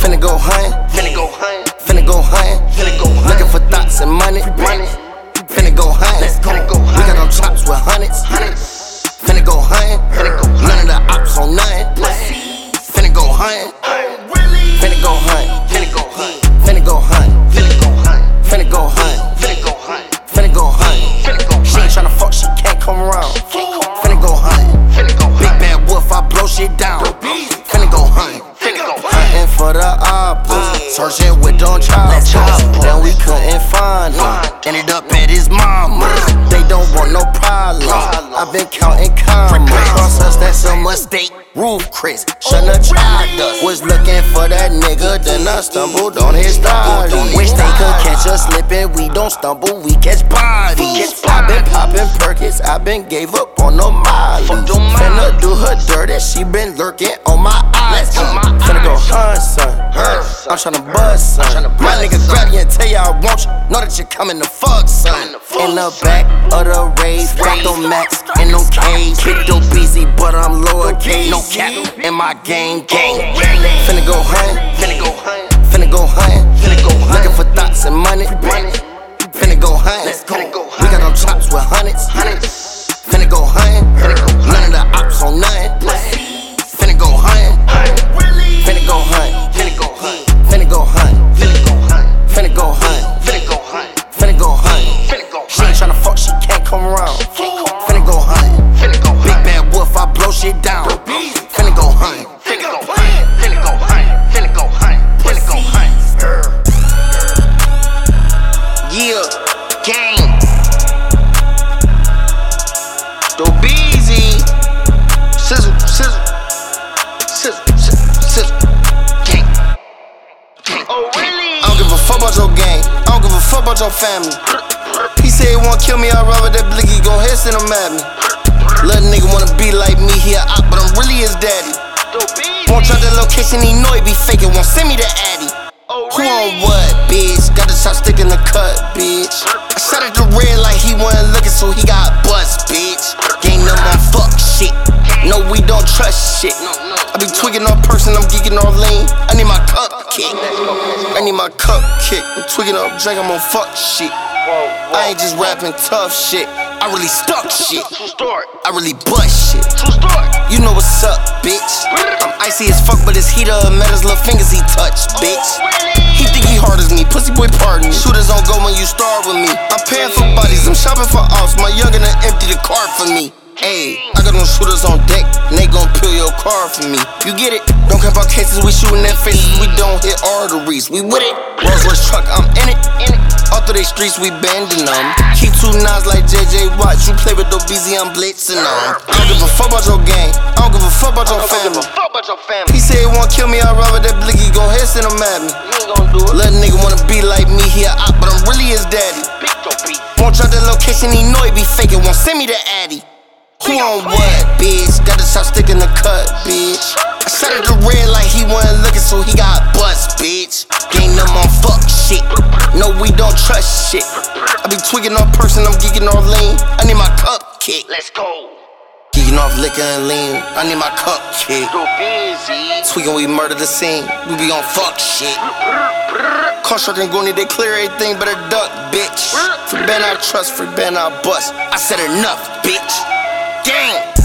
Finna go hunting. Finna go hunting. Finna go hunting. Finna go hunting. Looking for thoughts and money. Finna go hunting. We got them chops with hundreds. Finna go hunting. None of the ops on nothing. Finna go hunting. Finna go hunting. Finna go hunting. Finna go hunting. Finna go hunting. She ain't tryna fuck, she can't come around. Finna go hunting. Big bad wolf, I blow shit down. Finna go hunting. Hunting for the oppas. Searching with them choppers. Then we couldn't find him. Ended up at his mama. They don't want no problems. I've been counting commas. Cross us, that's a mistake. Roof Chris, shouldn't have tried us. Was looking for that nigga, then I stumbled on his body. Wish they could catch us slipping, we don't stumble, we catch bodies. I've been popping Perkins, I've been gave up on no Molly. Finna do her dirty, she been lurking on my eyes. Finna go hunt, son. I'm tryna buzz, son. My nigga grab you and tell you I want you. Know that you're coming to fuck, son. In the back of the rave, got them max in them K's. Big dope easy, but I'm lowercase. No cap in my gang. Finna go hunting. Finna go hunting. Looking for thoughts and money. Finna go hunting. We got them chops with hundreds. Finna go hunting. None of the ops on nothing. Finna go hunting. Finna go hunting. Finna go hunting. Finna go hunting. Finna go hunting. She ain't tryna fuck, she can't come around. Finna go hunting. Big bad wolf, I blow shit down. Finna go hunting. Yeah, gang. Dobeezy. Sizzle. Gang. Oh, really? I don't give a fuck about your gang. I don't give a fuck about your family. He said he wanna kill me, I'd rather that blicky gon' head send him at me. Little nigga wanna be like me, he a op, but I'm really his daddy. Won't drop that location, he know he be faking, won't send me the addy. Who on what, bitch? Got the shot stick in the cut, bitch. I shot at the red like he wasn't looking, so he got bust, bitch. Gang up on fuck shit. No, we don't trust shit. I be tweaking off person, I'm geeking off lean. I need my cup kick. I'm tweaking off drink, I'm on fuck shit. I ain't just rapping tough shit. I really stuck shit. I really bust shit. You know what's up, bitch. I'm icy as fuck, but his heater met his little fingers he touched, bitch. He think he hard as me, pussy boy pardon me. Shooters don't go when you starve with me. I'm paying for bodies, I'm shopping for ops. My youngin' done empty the car for me. Ayy, I got them shooters on deck, and they gon' peel your car for me. You get it? Don't care about cases, we shootin' their faces, we don't hit arteries. We with it? Rolls Royce truck, I'm in it. All through they streets, we bending them. Keep 2 nines like JJ Watt. You play with Dobeezy, I'm blitzing them. I don't give a fuck about your gang. I don't give a fuck about your family. He said he wanna kill me, I'd rather that blicky gon' head send him at me. Little nigga wanna be like me, he a op, but I'm really his daddy. Won't drop that location, he know he be faking, won't send me the addy. Who on what, bitch? Got the shot stick in the cut, bitch. I shot at the red like he wasn't looking, so he got bust, bitch. Gang them on fuck shit. No, we don't trust shit. I be tweaking off person, I'm geeking off lean. I need my cup kick. Let's go. Geeking off liquor and lean. I need my cup kick. Tweaking, we murder the scene. We be on fuck shit. Constructing Goonie, they clear everything but a duck, bitch. Free band I trust, free band I bust. I said enough, bitch. Gang.